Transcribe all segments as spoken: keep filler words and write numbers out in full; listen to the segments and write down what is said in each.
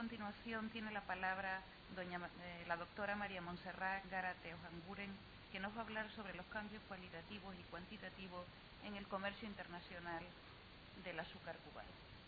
continuación tiene la palabra doña, eh, la doctora María Montserrat Gárate Ojanguren, que nos va a hablar sobre los cambios cualitativos y cuantitativos en el comercio internacional del azúcar cubano.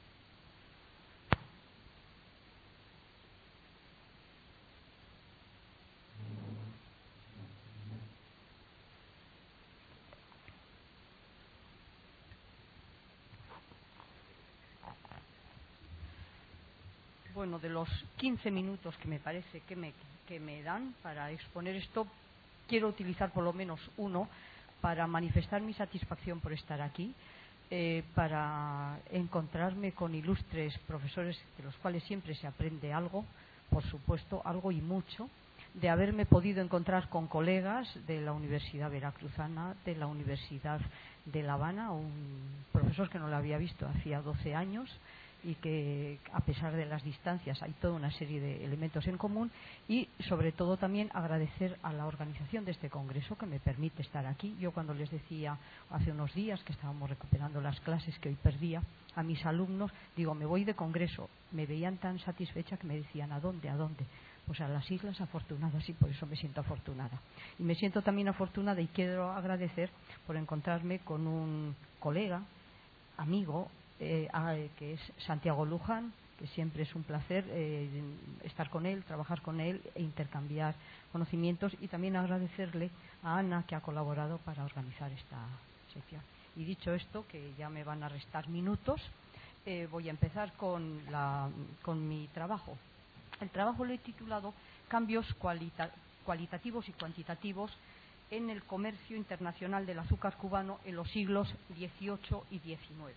Bueno, de los quince minutos que me parece que me, que me dan para exponer esto, quiero utilizar por lo menos uno para manifestar mi satisfacción por estar aquí, eh, para encontrarme con ilustres profesores de los cuales siempre se aprende algo, por supuesto, algo y mucho, de haberme podido encontrar con colegas de la Universidad Veracruzana, de la Universidad de La Habana, un profesor que no lo había visto hacía doce años, y que a pesar de las distancias hay toda una serie de elementos en común, y sobre todo también agradecer a la organización de este congreso que me permite estar aquí. Yo cuando les decía hace unos días que estábamos recuperando las clases que hoy perdía a mis alumnos, digo, me voy de congreso, me veían tan satisfecha que me decían, ¿a dónde? ¿A dónde? Pues a las Islas Afortunadas, y por eso me siento afortunada. Y me siento también afortunada y quiero agradecer por encontrarme con un colega, amigo, Eh, que es Santiago Luján, que siempre es un placer eh, estar con él, trabajar con él e intercambiar conocimientos, y también agradecerle a Ana, que ha colaborado para organizar esta sección. Y dicho esto, que ya me van a restar minutos, eh, voy a empezar con, la, con mi trabajo. El trabajo lo he titulado Cambios cualita, cualitativos y cuantitativos en el comercio internacional del azúcar cubano en los siglos dieciocho y diecinueve.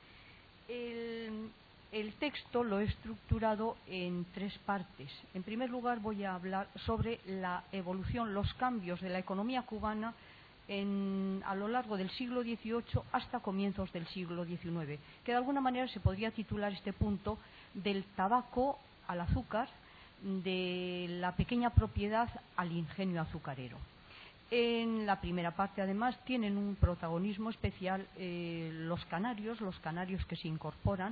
El, el texto lo he estructurado en tres partes. En primer lugar, voy a hablar sobre la evolución, los cambios de la economía cubana en, a lo largo del siglo dieciocho hasta comienzos del siglo diecinueve, que de alguna manera se podría titular este punto del tabaco al azúcar, de la pequeña propiedad al ingenio azucarero. En la primera parte, además, tienen un protagonismo especial eh, los canarios, los canarios que se incorporan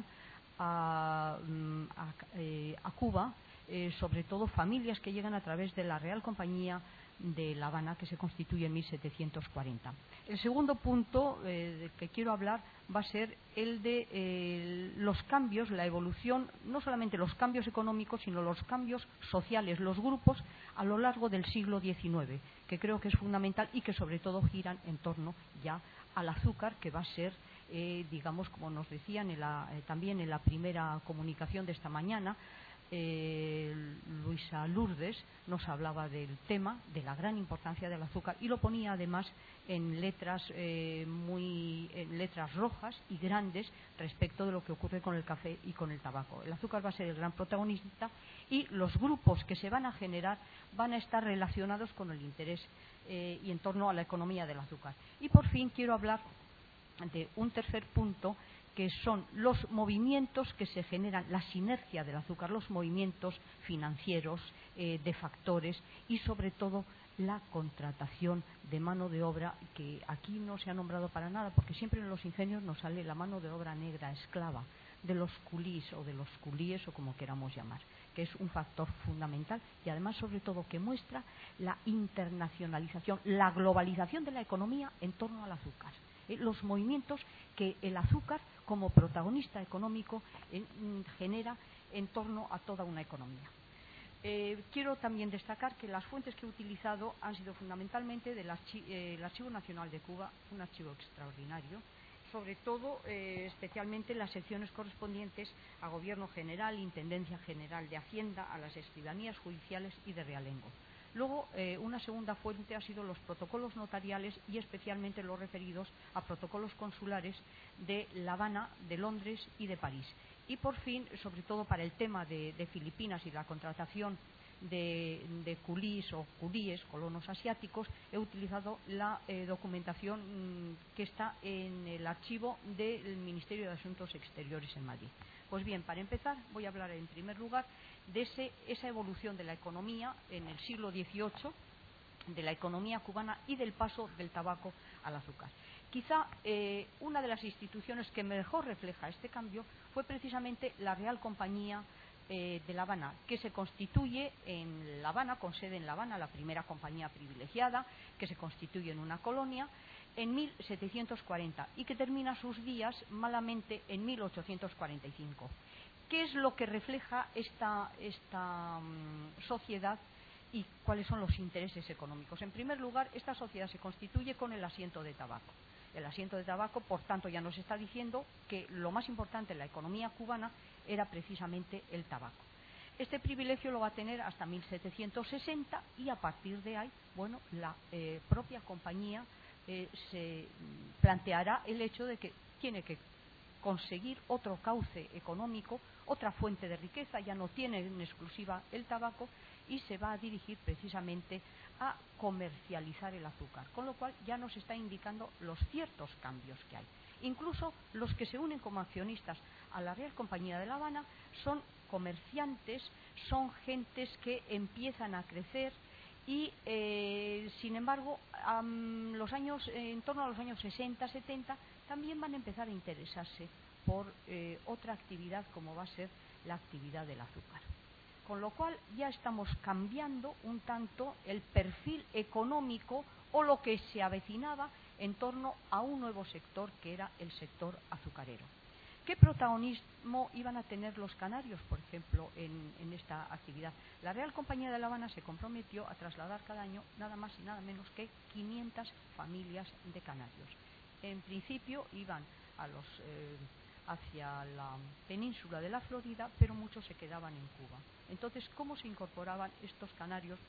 a, a, eh, a Cuba, eh, sobre todo familias que llegan a través de la Real Compañía de La Habana, que se constituye en mil setecientos cuarenta. El segundo punto eh, del que quiero hablar va a ser el de eh, los cambios, la evolución, no solamente los cambios económicos, sino los cambios sociales, los grupos a lo largo del siglo diecinueve, que creo que es fundamental y que sobre todo giran en torno ya al azúcar, que va a ser, eh, digamos, como nos decían en la, eh, también en la primera comunicación de esta mañana, Eh, Luisa Lourdes nos hablaba del tema, de la gran importancia del azúcar, y lo ponía además en letras eh, muy en letras rojas y grandes respecto de lo que ocurre con el café y con el tabaco. El azúcar va a ser el gran protagonista, y los grupos que se van a generar van a estar relacionados con el interés eh, y en torno a la economía del azúcar. Y por fin quiero hablar de un tercer punto, que son los movimientos que se generan, la sinergia del azúcar, los movimientos financieros, eh, de factores, y sobre todo la contratación de mano de obra, que aquí no se ha nombrado para nada, porque siempre en los ingenios nos sale la mano de obra negra, esclava, de los culís o de los culíes, o como queramos llamar, que es un factor fundamental, y además sobre todo que muestra la internacionalización, la globalización de la economía en torno al azúcar. Eh, los movimientos que el azúcar como protagonista económico eh, genera en torno a toda una economía. Eh, quiero también destacar que las fuentes que he utilizado han sido fundamentalmente del archi eh, el Archivo Nacional de Cuba, un archivo extraordinario, sobre todo eh, especialmente las secciones correspondientes a Gobierno General, Intendencia General de Hacienda, a las escribanías judiciales y de realengo. Luego, eh, una segunda fuente ha sido los protocolos notariales, y especialmente los referidos a protocolos consulares de La Habana, de Londres y de París. Y por fin, sobre todo para el tema de, de Filipinas y la contratación de, de culís o culíes, colonos asiáticos, he utilizado la eh, documentación mmm, que está en el archivo del Ministerio de Asuntos Exteriores en Madrid. Pues bien, para empezar, voy a hablar en primer lugar de ese, esa evolución de la economía en el siglo dieciocho, de la economía cubana y del paso del tabaco al azúcar. Quizá eh, una de las instituciones que mejor refleja este cambio fue precisamente la Real Compañía eh, de La Habana, que se constituye en La Habana, con sede en La Habana, la primera compañía privilegiada, que se constituye en una colonia en mil setecientos cuarenta y que termina sus días malamente en mil ochocientos cuarenta y cinco. ¿Qué es lo que refleja esta, esta um, sociedad y cuáles son los intereses económicos? En primer lugar, esta sociedad se constituye con el asiento de tabaco. El asiento de tabaco, por tanto, ya nos está diciendo que lo más importante en la economía cubana era precisamente el tabaco. Este privilegio lo va a tener hasta mil setecientos sesenta y a partir de ahí, bueno, la eh, propia compañía eh, se planteará el hecho de que tiene que conseguir otro cauce económico, otra fuente de riqueza, ya no tiene en exclusiva el tabaco y se va a dirigir precisamente a comercializar el azúcar, con lo cual ya nos está indicando los ciertos cambios que hay. Incluso los que se unen como accionistas a la Real Compañía de La Habana son comerciantes, son gentes que empiezan a crecer y, eh, sin embargo, um, los años, eh, en torno a los años sesenta, setenta, también van a empezar a interesarse por eh, otra actividad como va a ser la actividad del azúcar. Con lo cual ya estamos cambiando un tanto el perfil económico o lo que se avecinaba en torno a un nuevo sector que era el sector azucarero. ¿Qué protagonismo iban a tener los canarios, por ejemplo, en, en esta actividad? La Real Compañía de La Habana se comprometió a trasladar cada año nada más y nada menos que quinientas familias de canarios. En principio iban a los, eh, hacia la península de la Florida, pero muchos se quedaban en Cuba. Entonces, ¿cómo se incorporaban estos canarios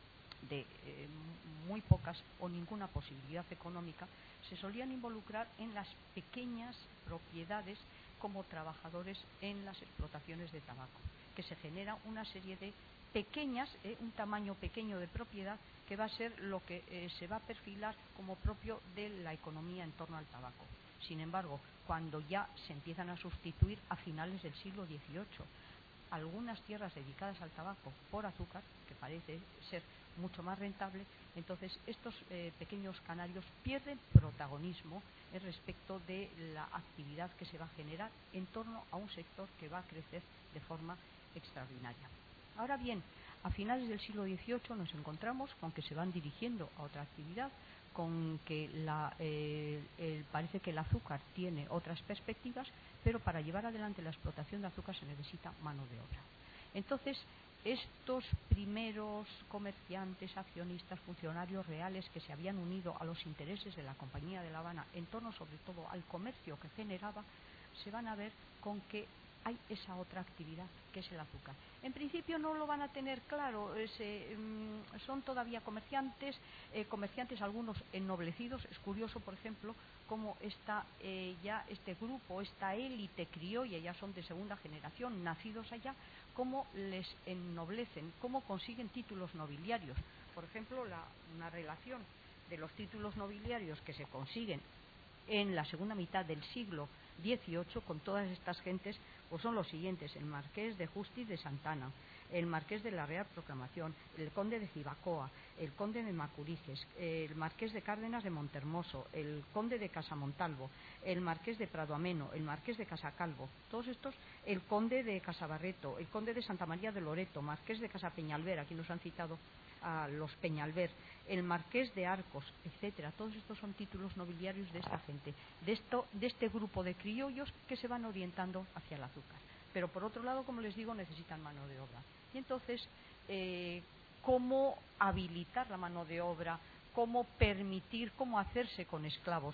de eh, muy pocas o ninguna posibilidad económica? Se solían involucrar en las pequeñas propiedades como trabajadores en las explotaciones de tabaco, que se genera una serie de pequeñas, eh, un tamaño pequeño de propiedad que va a ser lo que eh, se va a perfilar como propio de la economía en torno al tabaco. Sin embargo, cuando ya se empiezan a sustituir a finales del siglo dieciocho algunas tierras dedicadas al tabaco por azúcar, que parece ser mucho más rentable, entonces estos eh, pequeños canarios pierden protagonismo en respecto de la actividad que se va a generar en torno a un sector que va a crecer de forma extraordinaria. Ahora bien, a finales del siglo dieciocho nos encontramos con que se van dirigiendo a otra actividad, con que la, eh, el, parece que el azúcar tiene otras perspectivas, pero para llevar adelante la explotación de azúcar se necesita mano de obra. Entonces, estos primeros comerciantes, accionistas, funcionarios reales que se habían unido a los intereses de la Compañía de La Habana en torno sobre todo al comercio que generaba, se van a ver con que hay esa otra actividad que es el azúcar. En principio no lo van a tener claro, es, eh, son todavía comerciantes, eh, comerciantes algunos ennoblecidos. Es curioso, por ejemplo, cómo está eh, ya este grupo, esta élite criolla, ya son de segunda generación, nacidos allá, cómo les ennoblecen, cómo consiguen títulos nobiliarios. Por ejemplo, la, una relación de los títulos nobiliarios que se consiguen en la segunda mitad del siglo dieciocho con todas estas gentes, pues son los siguientes: el marqués de Justiz de Santana, el marqués de la Real Proclamación, el conde de Cibacoa, el conde de Macuriges, el marqués de Cárdenas de Montermoso, el conde de Casamontalvo, el marqués de Pradoameno, el marqués de Casacalvo, todos estos, el conde de Casabarreto, el conde de Santa María de Loreto, marqués de Casapeñalver, aquí nos han citado a los Peñalver, el marqués de Arcos, etcétera. Todos estos son títulos nobiliarios de esta gente, de esto, de este grupo de criollos que se van orientando hacia el azúcar. Pero por otro lado, como les digo, necesitan mano de obra. Y entonces, eh, ¿cómo habilitar la mano de obra? ¿Cómo permitir, cómo hacerse con esclavos?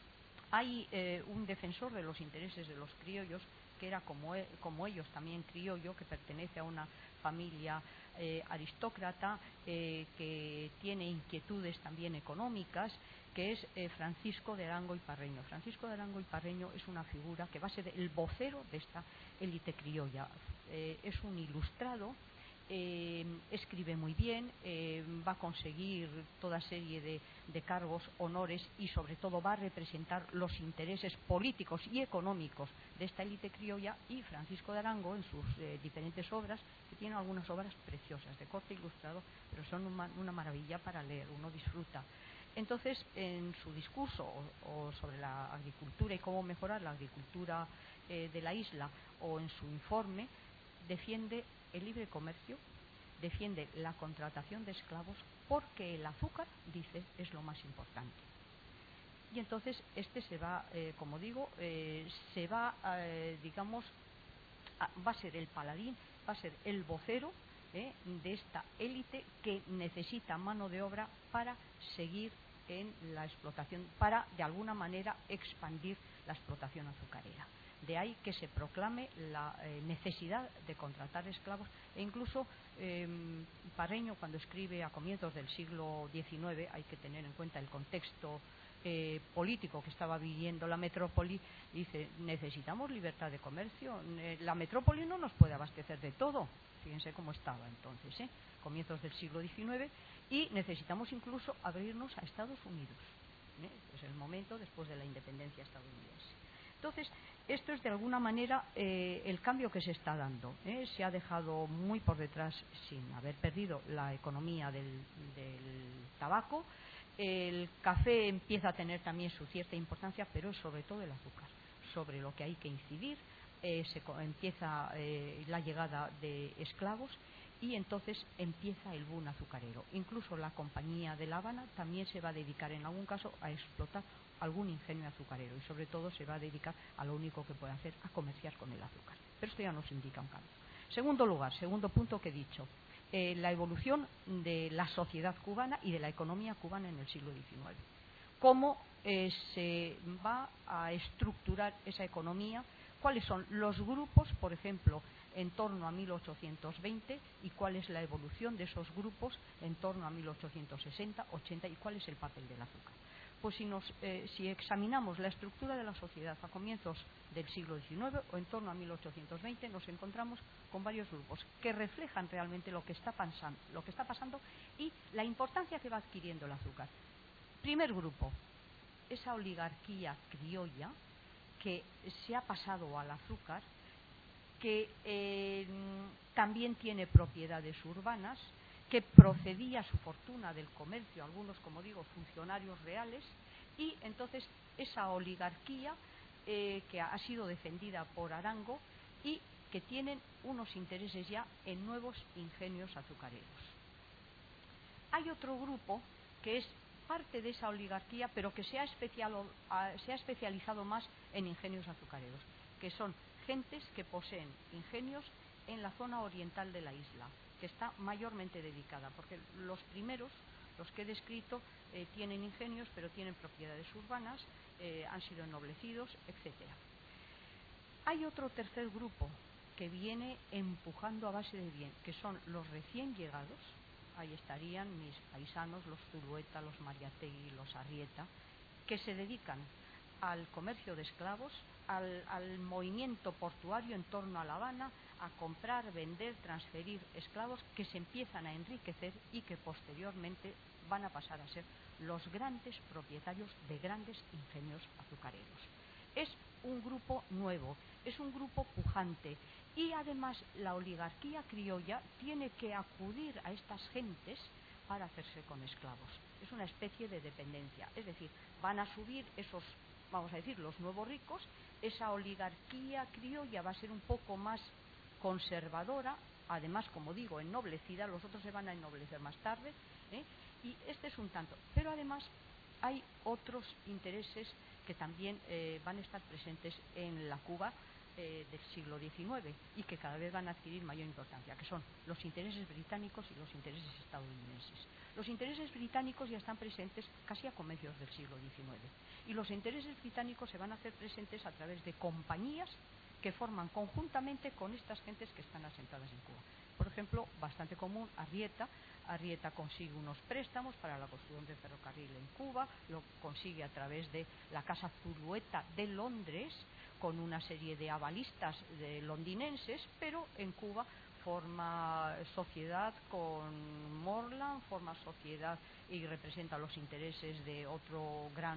Hay eh, un defensor de los intereses de los criollos, que era como, él, como ellos también criollo, que pertenece a una familia eh, aristócrata, eh, que tiene inquietudes también económicas, que es eh, Francisco de Arango y Parreño. Francisco de Arango y Parreño es una figura que va a ser el vocero de esta élite criolla. Eh, es un ilustrado, eh, escribe muy bien, eh, va a conseguir toda serie de, de cargos, honores y sobre todo va a representar los intereses políticos y económicos de esta élite criolla. Y Francisco de Arango, en sus eh, diferentes obras, que tiene algunas obras preciosas de corte ilustrado, pero son una, una maravilla para leer, uno disfruta. Entonces, en su discurso o, o sobre la agricultura y cómo mejorar la agricultura eh, de la isla, o en su informe, defiende el libre comercio, defiende la contratación de esclavos, porque el azúcar, dice, es lo más importante. Y entonces este se va, eh, como digo, eh, se va, eh, digamos, a, va a ser el paladín, va a ser el vocero eh, de esta élite que necesita mano de obra para seguir en la explotación, para de alguna manera expandir la explotación azucarera. De ahí que se proclame la eh, necesidad de contratar esclavos, e incluso eh, Parreño, cuando escribe a comienzos del siglo diecinueve, hay que tener en cuenta el contexto eh, político que estaba viviendo la metrópoli, dice: necesitamos libertad de comercio, la metrópoli no nos puede abastecer de todo. Fíjense cómo estaba entonces, ¿eh? comienzos del siglo diecinueve, y necesitamos incluso abrirnos a Estados Unidos. ¿eh? Es el momento después de la independencia estadounidense. Entonces, esto es de alguna manera eh, el cambio que se está dando. ¿eh? Se ha dejado muy por detrás, sin haber perdido, la economía del, del tabaco. El café empieza a tener también su cierta importancia, pero es sobre todo el azúcar, sobre lo que hay que incidir. Eh, se empieza eh, la llegada de esclavos, y entonces empieza el boom azucarero. Incluso la Compañía de La Habana también se va a dedicar en algún caso a explotar algún ingenio azucarero, y sobre todo se va a dedicar a lo único que puede hacer, a comerciar con el azúcar. Pero esto ya nos indica un cambio. Segundo lugar, segundo punto que he dicho, eh, la evolución de la sociedad cubana y de la economía cubana en el siglo diecinueve. Cómo eh, se va a estructurar esa economía, cuáles son los grupos, por ejemplo, en torno a mil ochocientos veinte, y cuál es la evolución de esos grupos en torno a mil ochocientos sesenta, ochenta, y cuál es el papel del azúcar. Pues si, nos, eh, si examinamos la estructura de la sociedad a comienzos del siglo diecinueve o en torno a mil ochocientos veinte, nos encontramos con varios grupos que reflejan realmente lo que está pasando, lo que está pasando y la importancia que va adquiriendo el azúcar. Primer grupo, esa oligarquía criolla que se ha pasado al azúcar, que eh, también tiene propiedades urbanas, que procedía su fortuna del comercio, algunos, como digo, funcionarios reales, y entonces esa oligarquía eh, que ha sido defendida por Arango y que tienen unos intereses ya en nuevos ingenios azucareros. Hay otro grupo que es parte de esa oligarquía, pero que se ha, especialo, se ha especializado más en ingenios azucareros, que son gentes que poseen ingenios en la zona oriental de la isla, que está mayormente dedicada, porque los primeros, los que he descrito, eh, tienen ingenios, pero tienen propiedades urbanas, eh, han sido ennoblecidos, etcétera. Hay otro tercer grupo que viene empujando a base de bien, que son los recién llegados. Ahí estarían mis paisanos, los Zulueta, los Mariategui, los Arrieta, que se dedican al comercio de esclavos, al, al movimiento portuario en torno a La Habana, a comprar, vender, transferir esclavos, que se empiezan a enriquecer y que posteriormente van a pasar a ser los grandes propietarios de grandes ingenios azucareros. Es un grupo nuevo, es un grupo pujante, y además la oligarquía criolla tiene que acudir a estas gentes para hacerse con esclavos. Es una especie de dependencia, es decir, van a subir esos, vamos a decir, los nuevos ricos. Esa oligarquía criolla va a ser un poco más conservadora, además, como digo, ennoblecida. Los otros se van a ennoblecer más tarde, ¿eh? Y este es un tanto. Pero además hay otros intereses que también eh, van a estar presentes en la Cuba eh, del siglo diecinueve y que cada vez van a adquirir mayor importancia, que son los intereses británicos y los intereses estadounidenses. Los intereses británicos ya están presentes casi a comienzos del siglo diecinueve, y los intereses británicos se van a hacer presentes a través de compañías que forman conjuntamente con estas gentes que están asentadas en Cuba. Por ejemplo, bastante común, Arrieta. Arrieta consigue unos préstamos para la construcción del ferrocarril en Cuba, lo consigue a través de la Casa Zulueta de Londres, con una serie de avalistas de londinenses, pero en Cuba forma sociedad con Morland, forma sociedad y representa los intereses de otro gran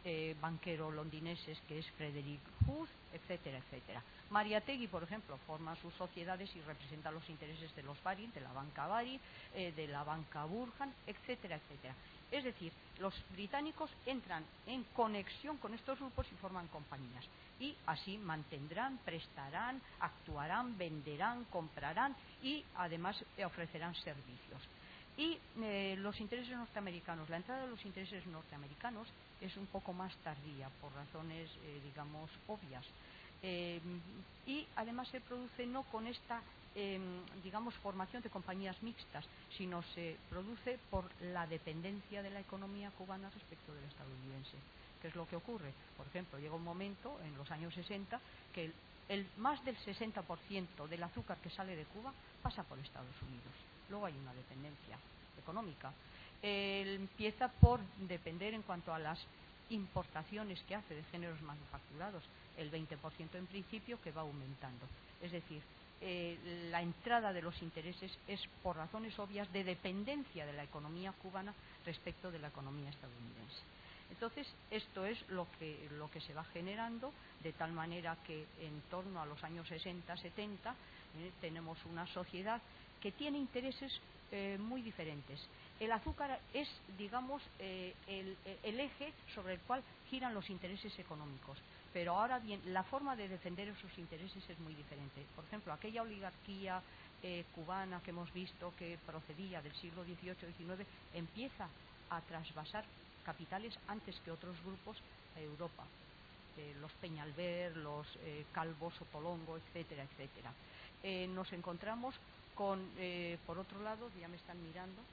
eh, banquero londinenses que es Frederick Huth, etcétera, etcétera. Mariátegui, por ejemplo, forma sus sociedades y representa los intereses de los Baring, de la banca Baring, eh, de la banca Burhan, etcétera, etcétera. Es decir, los británicos entran en conexión con estos grupos y forman compañías. Y así mantendrán, prestarán, actuarán, venderán, comprarán y además eh, ofrecerán servicios. Y eh, los intereses norteamericanos, la entrada de los intereses norteamericanos es un poco más tardía, por razones, eh, digamos, obvias. Eh, y además se produce no con esta, eh, digamos, formación de compañías mixtas, sino se produce por la dependencia de la economía cubana respecto de la estadounidense. ¿Qué es lo que ocurre? Por ejemplo, llega un momento, en los años sesenta, que el, el más del sesenta por ciento del azúcar que sale de Cuba pasa por Estados Unidos. Luego hay una dependencia económica. Eh, empieza por depender en cuanto a las importaciones que hace de géneros manufacturados, el veinte por ciento en principio, que va aumentando. Es decir, eh, la entrada de los intereses es por razones obvias de dependencia de la economía cubana respecto de la economía estadounidense. Entonces, esto es lo que, lo que se va generando, de tal manera que en torno a los años sesenta, setenta, eh, tenemos una sociedad que tiene intereses eh, muy diferentes. El azúcar es, digamos, eh, el, el eje sobre el cual giran los intereses económicos. Pero ahora bien, la forma de defender esos intereses es muy diferente. Por ejemplo, aquella oligarquía eh, cubana que hemos visto que procedía del siglo dieciocho diecinueve empieza a trasvasar capitales antes que otros grupos a Europa. Eh, los Peñalver, los eh, Calvo, Sotolongo, etcétera, etcétera. Eh, nos encontramos con, eh, por otro lado, ya me están mirando,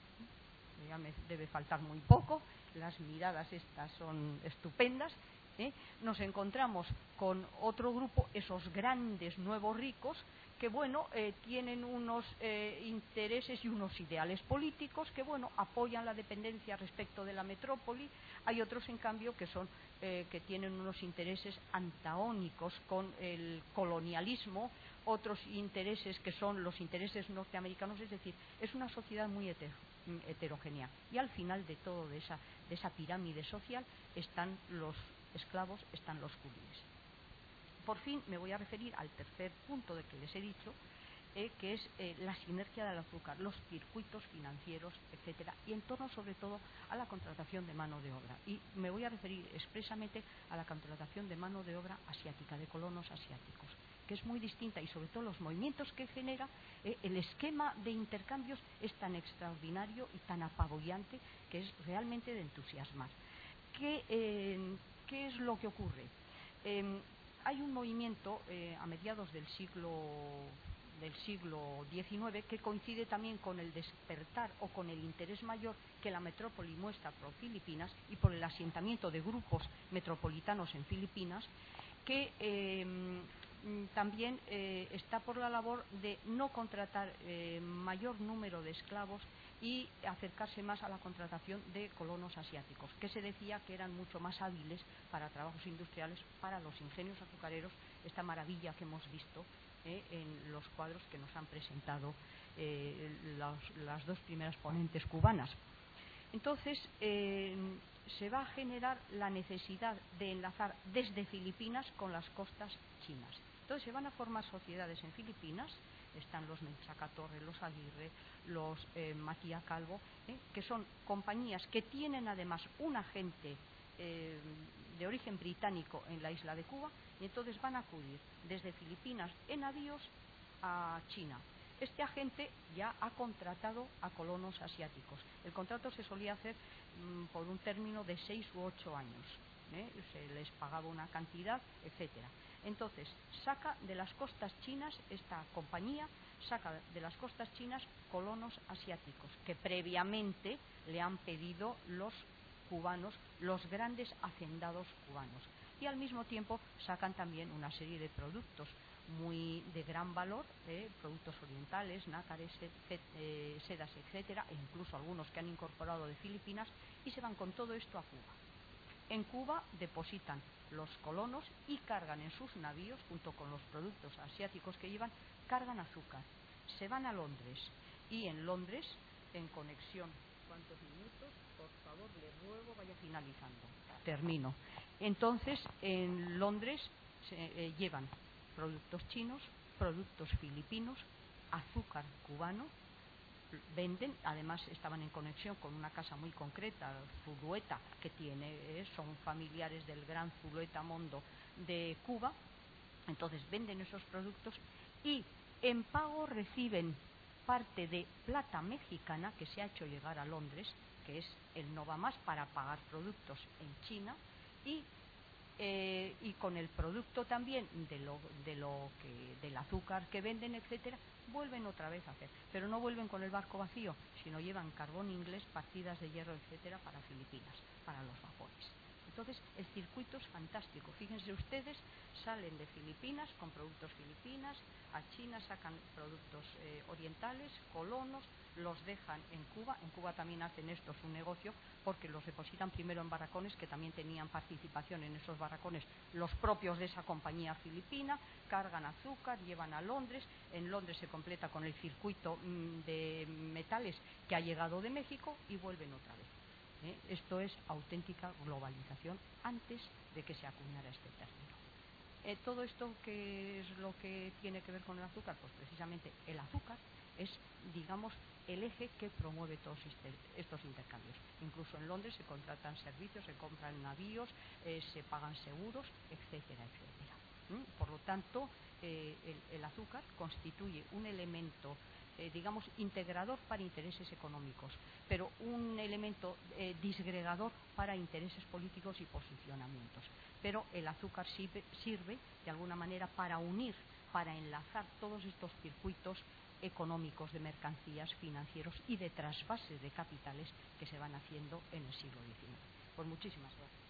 ya me debe faltar muy poco, las miradas estas son estupendas, ¿eh? Nos encontramos con otro grupo, esos grandes nuevos ricos, que bueno, eh, tienen unos eh, intereses y unos ideales políticos que bueno, apoyan la dependencia respecto de la metrópoli. Hay otros en cambio que son eh, que tienen unos intereses antagónicos con el colonialismo, otros intereses que son los intereses norteamericanos, es decir, es una sociedad muy heter heterogénea. Y al final de todo de esa, de esa pirámide social están los esclavos, están los curíes. Por fin me voy a referir al tercer punto de que les he dicho, eh, que es eh, la sinergia del azúcar, los circuitos financieros, etcétera, y en torno sobre todo a la contratación de mano de obra. Y me voy a referir expresamente a la contratación de mano de obra asiática, de colonos asiáticos, que es muy distinta, y sobre todo los movimientos que genera, eh, el esquema de intercambios es tan extraordinario y tan apabullante que es realmente de entusiasmar. ¿Qué, eh, ¿qué es lo que ocurre? Eh, hay un movimiento eh, a mediados del siglo del siglo diecinueve que coincide también con el despertar o con el interés mayor que la metrópoli muestra por Filipinas y por el asentamiento de grupos metropolitanos en Filipinas, que eh, también eh, está por la labor de no contratar eh, mayor número de esclavos y acercarse más a la contratación de colonos asiáticos, que se decía que eran mucho más hábiles para trabajos industriales, para los ingenios azucareros, esta maravilla que hemos visto eh, en los cuadros que nos han presentado eh, los, las dos primeras ponentes cubanas. Entonces, eh, se va a generar la necesidad de enlazar desde Filipinas con las costas chinas. Entonces, se van a formar sociedades en Filipinas. Están los Menchaca Torre, los Aguirre, los eh, Matías Calvo, eh, que son compañías que tienen además un agente eh, de origen británico en la isla de Cuba, y entonces van a acudir desde Filipinas en navíos a China. Este agente ya ha contratado a colonos asiáticos. El contrato se solía hacer mmm, por un término de seis u ocho años. ¿eh? Se les pagaba una cantidad, etcétera. Entonces, saca de las costas chinas, esta compañía saca de las costas chinas colonos asiáticos que previamente le han pedido los cubanos, los grandes hacendados cubanos. Y al mismo tiempo sacan también una serie de productos muy de gran valor, eh, productos orientales, nácares, eh, sedas, etcétera, e incluso algunos que han incorporado de Filipinas, y se van con todo esto a Cuba. En Cuba depositan los colonos y cargan en sus navíos, junto con los productos asiáticos que llevan, cargan azúcar. Se van a Londres y en Londres, en conexión cuantos minutos, por favor, le ruego vaya finalizando. Termino. Entonces, en Londres se eh, llevan productos chinos, productos filipinos, azúcar cubano, venden, además estaban en conexión con una casa muy concreta, Zulueta, que tiene, eh, son familiares del gran Zulueta Mondo de Cuba, entonces venden esos productos y en pago reciben parte de plata mexicana que se ha hecho llegar a Londres, que es el no va más para pagar productos en China, y Eh, y con el producto también de lo, de lo que, del azúcar que venden, etcétera, vuelven otra vez a hacer, pero no vuelven con el barco vacío, sino llevan carbón inglés, partidas de hierro, etcétera, para Filipinas, para los vapores. Entonces el circuito es fantástico. Fíjense ustedes, salen de Filipinas con productos filipinas, a China sacan productos eh, orientales, colonos, los dejan en Cuba. En Cuba también hacen esto su negocio, porque los depositan primero en barracones que también tenían participación en esos barracones los propios de esa compañía filipina, cargan azúcar, llevan a Londres, en Londres se completa con el circuito mmm, de metales que ha llegado de México y vuelven otra vez. ¿Eh? Esto es auténtica globalización antes de que se acuñara este término. Eh, todo esto, ¿qué es lo que tiene que ver con el azúcar? Pues precisamente el azúcar es, digamos, el eje que promueve todos este, estos intercambios. Incluso en Londres se contratan servicios, se compran navíos, eh, se pagan seguros, etcétera, etcétera. ¿Mm? Por lo tanto, eh, el, el azúcar constituye un elemento, Eh, digamos, integrador para intereses económicos, pero un elemento eh, disgregador para intereses políticos y posicionamientos. Pero el azúcar sirve, sirve de alguna manera para unir, para enlazar todos estos circuitos económicos de mercancías, financieros y de trasvases de capitales que se van haciendo en el siglo diecinueve. Pues muchísimas gracias.